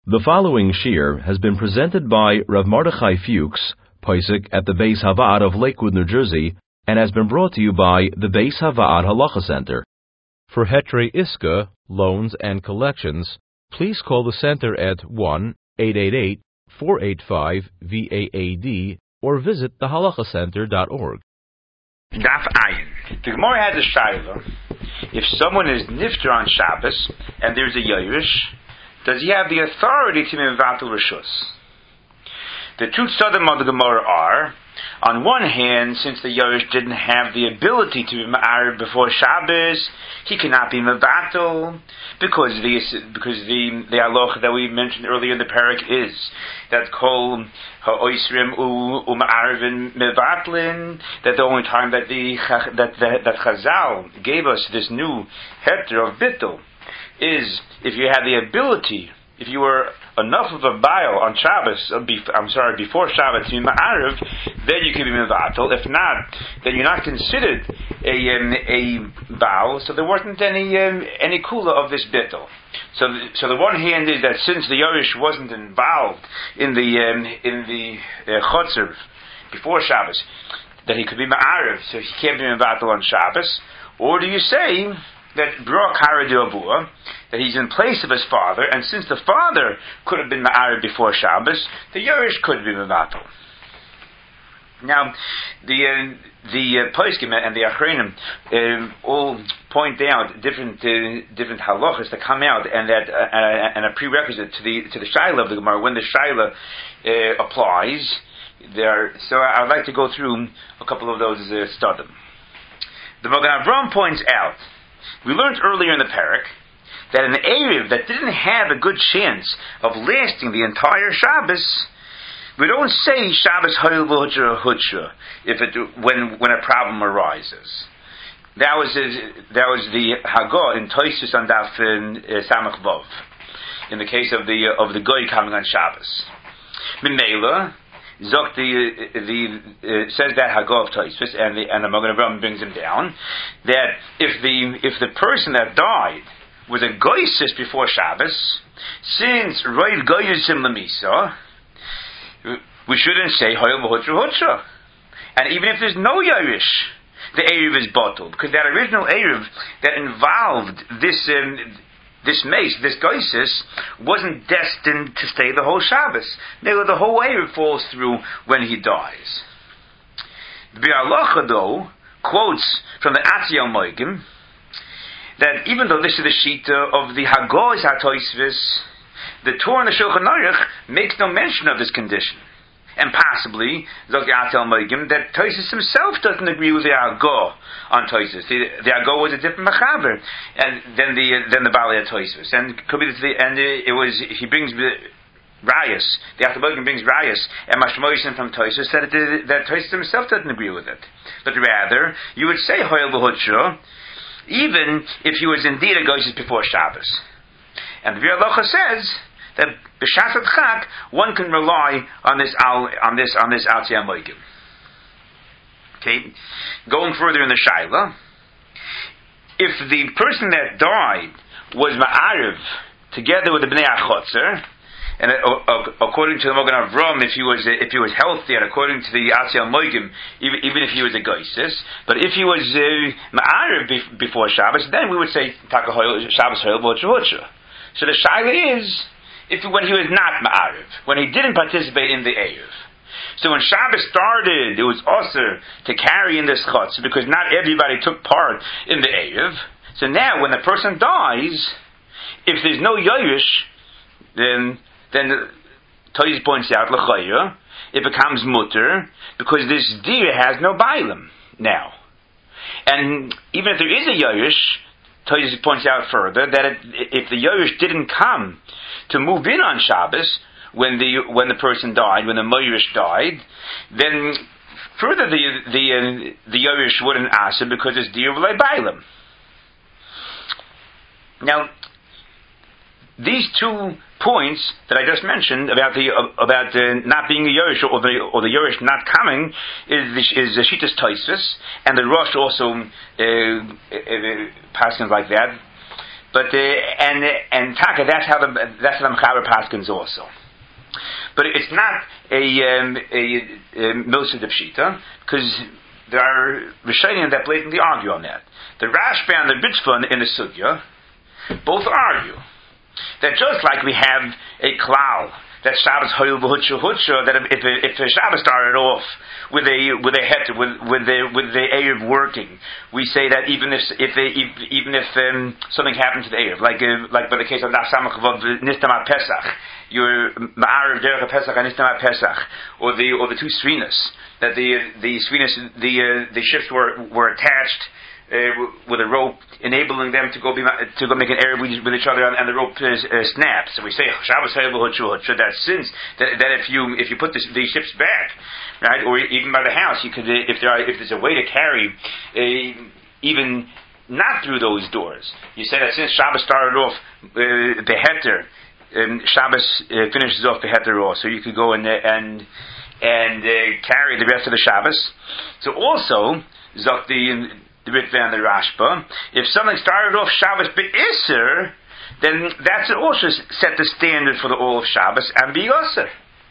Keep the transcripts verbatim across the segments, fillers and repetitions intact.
The following shir has been presented by Rav Mordechai Fuchs, Posek at the Beis Havad of Lakewood, New Jersey, and has been brought to you by the Beis Havad Halacha Center. For Hetrei Iska, loans and collections, please call the center at one eight eight eight, four eight five, V A A D or visit the halacha center dot org. Daf Ayin. The Gemara has a shayla. If someone is nifter on Shabbos and there's a Yerush, does he have the authority to mevatel rishus? The two tzadim of the Gemara are, on one hand, since the Yerush didn't have the ability to be ma'ariv before Shabbos, he cannot be mevatel, because the because the the halacha that we mentioned earlier in the parak is that kol ha'oisrim u u'ma'arivin mevatlin, that the only time that the that that, that Chazal gave us this new heter of bittul is if you had the ability, if you were enough of a baal on Shabbos, I'm sorry, before Shabbos to be ma'ariv, then you could be mevatel. If not, then you're not considered a um, a baal. So there wasn't any um, any kula of this bittul. So, the, so the one hand is that since the Yerush wasn't involved in the um, in the uh, chotzer before Shabbos, that he could be ma'ariv, so he can't be mevatel on Shabbos. Or do you say that Bra Kara Diavua, that he's in place of his father, and since the father could have been ma'ariv before Shabbos, the Yerush could be mevatel. Now, the uh, the uh, Poskim and the Achronim uh, all point out different uh, different halachas that come out, and that uh, uh, and a prerequisite to the to the shaila of the Gemara when the shaila uh, applies. There, so I would like to go through a couple of those uh, studim. The Magen Avraham points out, we learned earlier in the parak that an Erev that didn't have a good chance of lasting the entire Shabbos, we don't say Shabbos Hayil V'Hutra Hutra if it when when a problem arises. That was that was the Hagah in Toisus on Daf in uh, Samach Vov, in the case of the uh, of the Goy coming on Shabbos. Mimela Zok the the uh, says that Hagah of Toisus, and the and the Magen Avraham brings him down that if the if the person that died was a Goysis before Shabbos, since Roid Goyisim Lamisa, we shouldn't say Hoyel V'Hutra Hutra. And even if there's no Yerush, the Erev is bottled, because that original Erev that involved this um, this mace, this Goisis, wasn't destined to stay the whole Shabbos. Now the whole Erev falls through when he dies. The Bi'alacha, though, quotes from the Atziyah Moigim that even though this is the Shita of the Hagos HaToisvis, the Torah and the Shulchan Aruch makes no mention of this condition. And possibly, Zok Atel Moigim, that Toisus himself doesn't agree with the Hagah on Toisus. The, the Hagah was a different Machaber and than the than the Baalei Toisus. And could be that the, and it was he brings Rayas. The Atel Moigim brings Rayas and Mashmoyim from Toisus that it, that Toisus himself doesn't agree with it. But rather, you would say Hoyel V'Hutra, even if he was indeed a Goyis before Shabbos. And the Bi'alacha says that b'shas chak one can rely on this on this on this Atziyah Moigim. Okay, going further in the shaila, if the person that died was ma'ariv together with the bnei achotzer, and uh, according to the Magen Avraham, if he was if he was healthy, and according to the Atziyah Moigim, even, even if he was a Goisis, but if he was uh, ma'ariv be- before Shabbos, then we would say Taka Shabbos Hoyel V'Hutra Hutra. So the shaila is, if when he was not ma'ariv, when he didn't participate in the Erev. So when Shabbos started, it was also to carry in this chutz, because not everybody took part in the Erev. So now, when the person dies, if there's no Yerush, then then Toys points out l'chayra, it becomes mutter, because this deer has no bailim now. And even if there is a Yerush, Toys points out further that it, if the Yerush didn't come to move in on Shabbos when the when the person died, when the Yerush died, then further the the uh, the Yerush wouldn't ask him because it's deer v'lei bailim. Now, these two points that I just mentioned about the uh, about uh, not being a Yerush or the or the Yerush not coming is the, is the Shitas Toisvis, and the Rosh also uh, uh, passes like that. But uh, and and taka, that's how the that's how the Mechaber paskins also. But it's not a um, a, a milsa de pshita, because there are Rishonim that blatantly argue on that. The Rashba and the Ritva in the Sugya both argue that just like we have a klal that Shabbos hoyel v'hutsha hutsha, that if if, if Shabbos started off with a with a heter with with the with the erev working, we say that even if if, if even if um, something happened to the erev, like uh, like by the case of Nasamach of Nistam Pesach, your Ma'arav Derech Pesach and Nistam Pesach, or the or the two Svinas, that the the Svinas the uh, the ships were were attached. Uh, with a rope, enabling them to go be, to go make an erev with, with each other, and, and the rope uh, uh, snaps. So we say Shabbos so that since that, that if you if you put this, these ships back, right, or even by the house, you could uh, if there are, if there's a way to carry uh, even not through those doors. You say that since Shabbos started off uh, beheter, um, Shabbos uh, finishes off beheter also. So you could go and uh, and and uh, carry the rest of the Shabbos. So also zok the the Ritva and the Rashba, if something started off Shabbos be'isser, then that's also set the standard for the all of Shabbos and be'isser.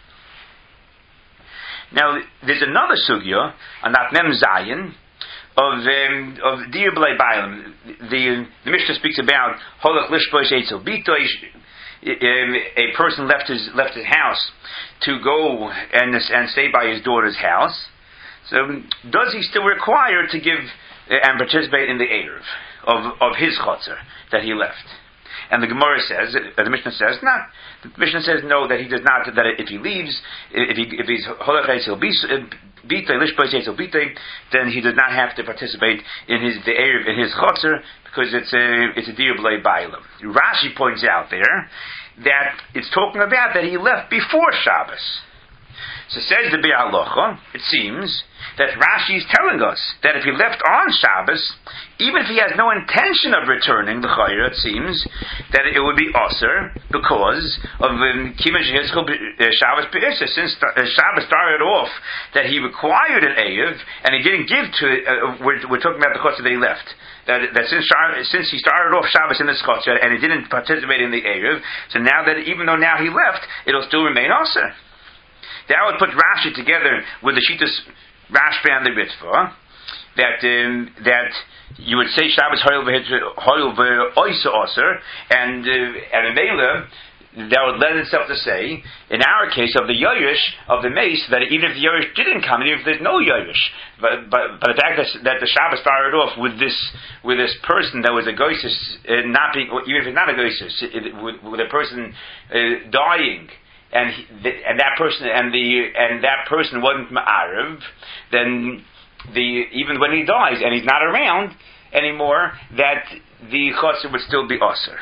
Now, there's another sugya on that Mem Zayin of um, of Dir B'lei Bailam. The the Mishnah speaks about Holach Lishbosh Eitzel Bitoish. A person left his left his house to go and and stay by his daughter's house. So, does he still require to give and participate in the erev of of his chotzer that he left? And the Gemara says, uh, the Mishnah says, not. The Mishnah says no, that he does not. That if he leaves, if he if he's holach eitzel bitay lishbos eitzel bitay, then he does not have to participate in his the erev in his chotzer, because it's a it's a dir b'lei bailam. Rashi points out there that it's talking about that he left before Shabbos. So says the Biur Halacha, it seems that Rashi is telling us that if he left on Shabbos, even if he has no intention of returning, the Chayra, it seems, that it would be Aser, because of Kima Shehizchel Shabbos Be'isser, since Shabbos started off that he required an Erev, and he didn't give to it, uh, we're, we're talking about the Chotzer that he left. That, that since, since he started off Shabbos in the Chotzer, and he didn't participate in the Erev, so now that, even though now he left, it'll still remain Aser. That would put Rashi together with the Shittas Rashba and the Ritva, that um, that you would say Shabbos Hoyel v'Oisa Oser, and uh, and in Mela, that would lend itself to say, in our case of the Yorush of the Mace, that even if the Yorush didn't come, even if there's no Yorush, but but but the fact that, that the Shabbos started off with this with this person that was a Goysis, uh, not being, even if it's not a Goysis, with, with a person uh, dying. And he, the, and that person and the and that person wasn't ma'arav, then the even when he dies and he's not around anymore, that the chotzer would still be aser.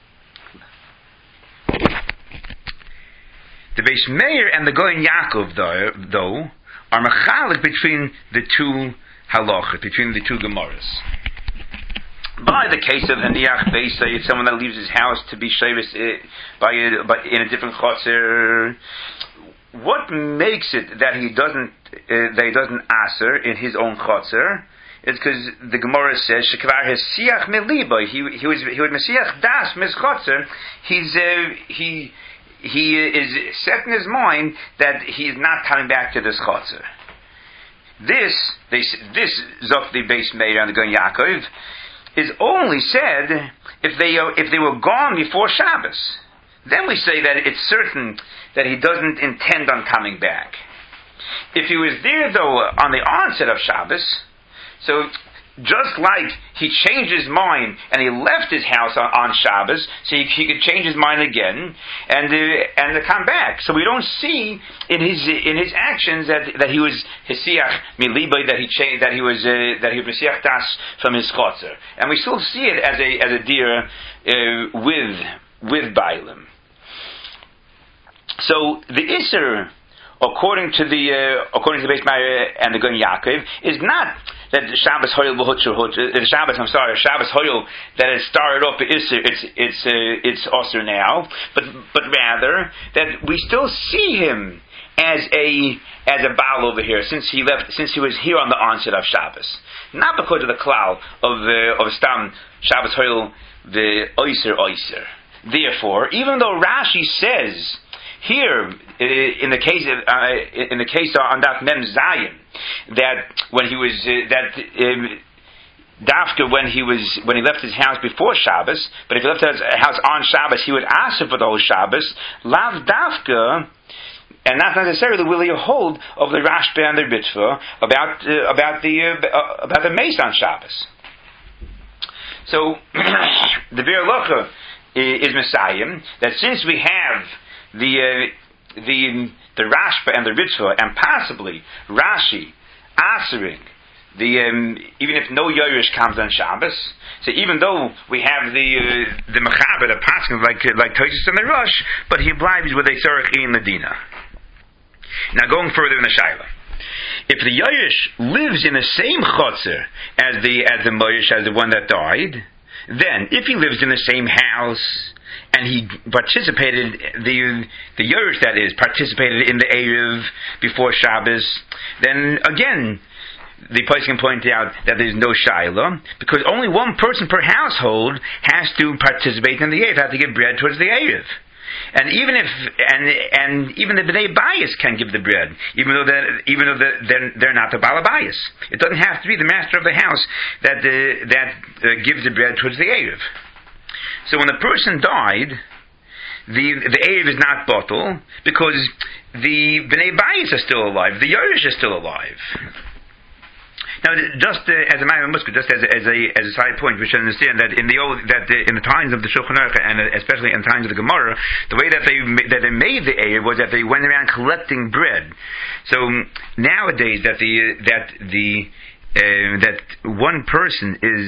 The Beis Meir and the Goyen Yaakov though, though are machalik between the two halachas, between the two gemaras. By the case of Haniach Beisa, it's someone that leaves his house to be shavis by a, by in a different chotzer. What makes it that he doesn't uh, that he doesn't aser in his own chotzer? It's because the Gemara says shekvar hesiach meliba. He he was he was mesiach das mis chotzer. He's uh, he he is set in his mind that he is not coming back to this chotzer. This they this zok the Beis Meir and the Goyen Yaakov is only said if they uh, if they were gone before Shabbos. Then we say that it's certain that he doesn't intend on coming back. If he was there though on the onset of Shabbos, so just like he changed his mind and he left his house on, on Shabbos, so he, he could change his mind again and uh, and to come back. So we don't see in his in his actions that that he was hesiach milibay, that he changed, that he was uh, that he was hesiach das from his chotzer, and we still see it as a as a deer uh, with with bailim. So the iser, according to the uh, according to the Beis Meir and the Goyen Yaakov, is not that the Shabbos Hoyel b'Hutcher Hutcher, the Shabbos, I'm sorry, Shabbos Hoyel, that it started off, it's it's it's uh, it's Osir now, but but rather that we still see him as a as a Baal over here since he left, since he was here on the onset of Shabbos, not because of the klal of uh, of Stam Shabbos Hoyel the Oyser Oyser. Therefore, even though Rashi says here in the case of, uh, in the case on that Mem Zayin, that when he was uh, that um, Dafka when he was when he left his house before Shabbos, but if he left his house on Shabbos, he would ask for the whole Shabbos. Lav Dafka, and not necessarily will he hold of the Rashba and the Ritva about uh, about the uh, about the Mace on Shabbos. So the Bir Locha is Messiah, that since we have the uh, the the Rashba and the Ritva, and possibly Rashi answering the um, even if no Yorush comes on Shabbos, so even though we have the uh, the Mechaber, the Paskin like uh, like Tosis and the Rush, but he obliges with a Tzarech in Medina. Now going further in the Shaila, if the Yorush lives in the same Chotzer as the as the Moyesh, as the one that died, then if he lives in the same house and he participated, the the Yerush that is, participated in the Erev before Shabbos, then again, the place can point out that there's no Shaila, because only one person per household has to participate in the Erev, has to give bread towards the Erev. And even if and and even the Bnei Bayis can give the bread, even though they're, even though they're, they're, they're not the Balabayis. It doesn't have to be the master of the house that uh, that uh, gives the bread towards the Erev. So when the person died, the the Erev is not bottle because the Bnei Bayis are still alive, the Yerush is still alive. Now, just uh, as a matter of muskah, just as a, as a as a side point, we should understand that in the old that uh, in the times of the Shulchan Aruch and uh, especially in the times of the Gemara, the way that they that they made the Erev was that they went around collecting bread. So um, nowadays, that the uh, that the uh, that one person is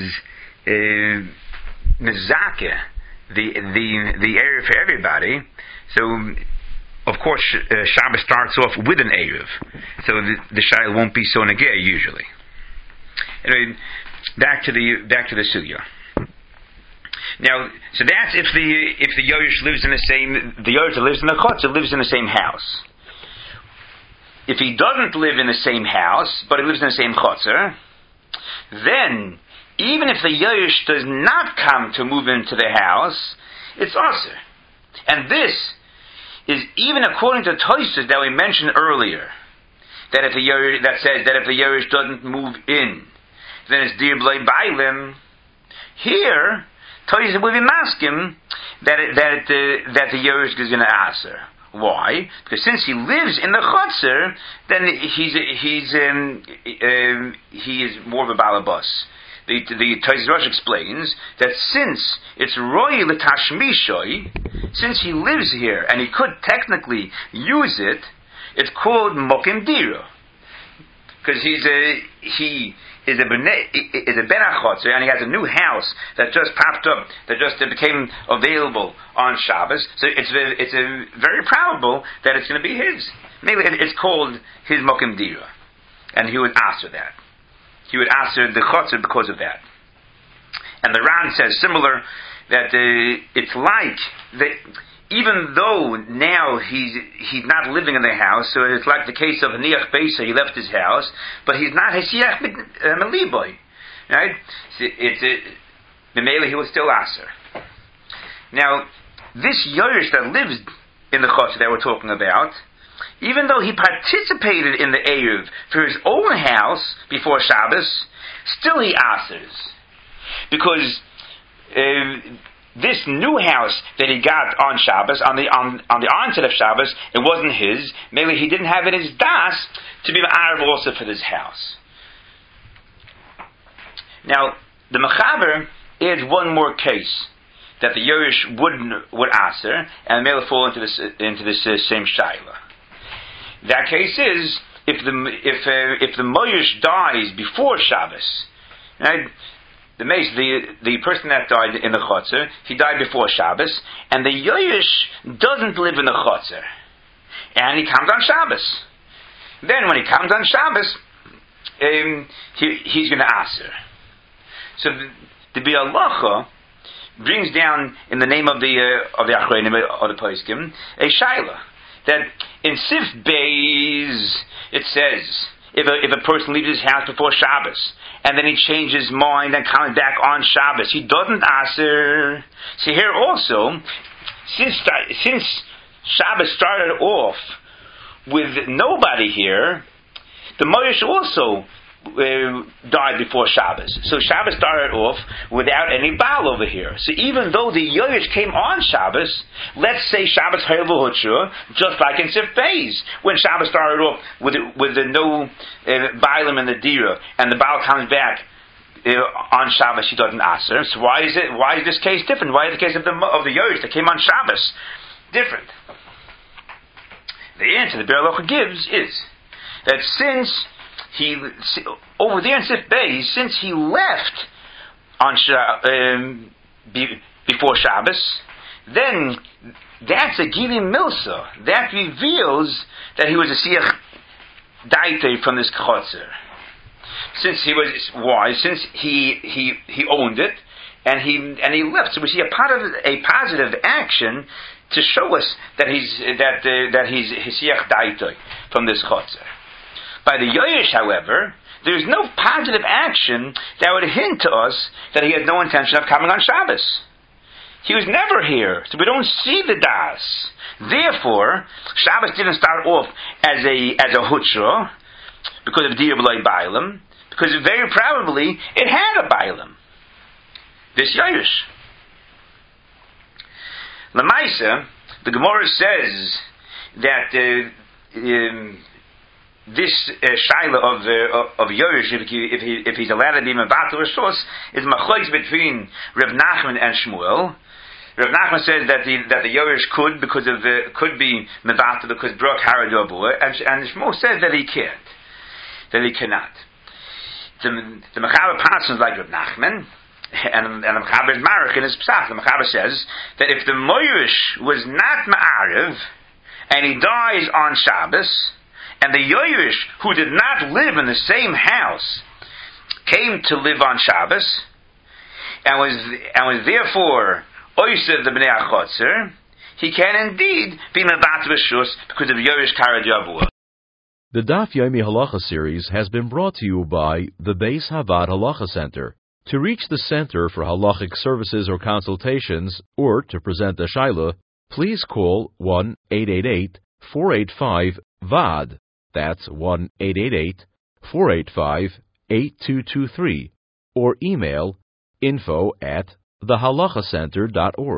mizakeh uh, the the the Erev for everybody. So. Of course, uh, Shabbos starts off with an Erev, so the, the Shail won't be so negay usually. Anyway, back to the back to the sugya. Now, so that's if the if the Yorush lives in the same the Yorush lives in the Chotzer lives in the same house. If he doesn't live in the same house, but he lives in the same Chotzer, then even if the Yorush does not come to move into the house, it's Aser. And this is even according to Tosfos that we mentioned earlier, that if the Yerush, that says that if the Yerush doesn't move in, then it's Dir B'lei Bailim. Here, Tosfos will be masking that it, that it, uh, that the Yerush is going to answer. Why? Because since he lives in the Chotzer, then he's he's um, um, he is more of a balabas. The the Tosfos Rosh explains that since it's Roy L'Tashmishoy, since he lives here and he could technically use it, it's called Mokim Dira, because he's a he is a bene, is a ben achotzer and he has a new house that just popped up, that just became available on Shabbos. So it's a, it's a very probable that it's going to be his. Maybe it's called his Mokim Dira, and he would answer that. He would answer the chotzer because of that. And the Ran says similar, that uh, it's like that even though now he's he's not living in the house, so it's like the case of Niach Beisa, he left his house, but he's not Hesiach Meliboy, right? It's the Mele he was still Aser. Now, this Yerush that lives in the chotzer that we're talking about, even though he participated in the Erev for his own house before Shabbos, still he asers. Because uh, this new house that he got on Shabbos, on the on, on the onset of Shabbos, it wasn't his. Maybe he didn't have it in his das to be Ma'arav also for this house. Now, the Mechaber adds one more case that the Yerush would would aser, and may fall into this into this uh, same shaila. That case is if the if uh, if the Moyesh dies before Shabbos, right? The Meis, the the person that died in the Chotzer, he died before Shabbos, and the Yerush doesn't live in the Chotzer, and he comes on Shabbos. Then when he comes on Shabbos, um, he, he's going to aser. So the, the Bialacha brings down in the name of the uh, of the Achronim of the Poskim a shaila that in Sif Beis it says if a, if a person leaves his house before Shabbos and then he changes his mind and comes back on Shabbos, he doesn't aser. See here also, since since Shabbos started off with nobody here, the Moirish also Uh, died before Shabbos. So Shabbos started off without any Baal over here. So even though the Yoyish came on Shabbos, let's say Shabbos Hayel V'Hutsha, just like in Sif Beis, when Shabbos started off with with the no uh, Baalim and the Dira, and the Baal comes back uh, on Shabbos, he doesn't aser. So why is it? Why is this case different? Why is the case of the of the Yoyish that came on Shabbos different? The answer the Bialacha gives is that since he over there in Sif Beis, since he left on um, be, before Shabbos, then that's a Gili Milsa. That reveals that he was a Siach Daite from this Chotzer. Since he was why? Since he he he owned it and he and he left. So we see a part of a positive action to show us that he's that uh, that he's Siach Daite from this Chotzer. By the Yoyish, however, there's no positive action that would hint to us that he had no intention of coming on Shabbos. He was never here, so we don't see the das. Therefore, Shabbos didn't start off as a as a hutra because of Dir B'lai Bailam, because very probably it had a Bailam. This Yoyish. Lamaisa, the Gemara says that uh, um, this uh, shaila of uh, of Yoyish, if he, if, he, if he's allowed to be mevatel rishos, is machlokes between Rav Nachman and Shmuel. Rav Nachman says that the that the Yoyish could because of uh, could be mevatel because brok haradobua, and and Shmuel says that he can't, that he cannot. The the Mechaber passes like Rav Nachman, and and the Mechaber is marich in his psach. The Mechaber says that if the Moirish was not ma'ariv and he dies on Shabbos, and the Yoyish, who did not live in the same house, came to live on Shabbos, and was and was therefore oisev the bnei achotzer, he can indeed be mevat rishus because of Yoyish karadiyavua. The Daf Yomi Halacha series has been brought to you by the Beis Havad Halacha Center. To reach the Center for Halachic Services or Consultations, or to present a Shaila, please call one eight eight eight, four eight five, V A D. That's one eight eight eight, four eight five, eight two two three, or email info at the halacha center dot org.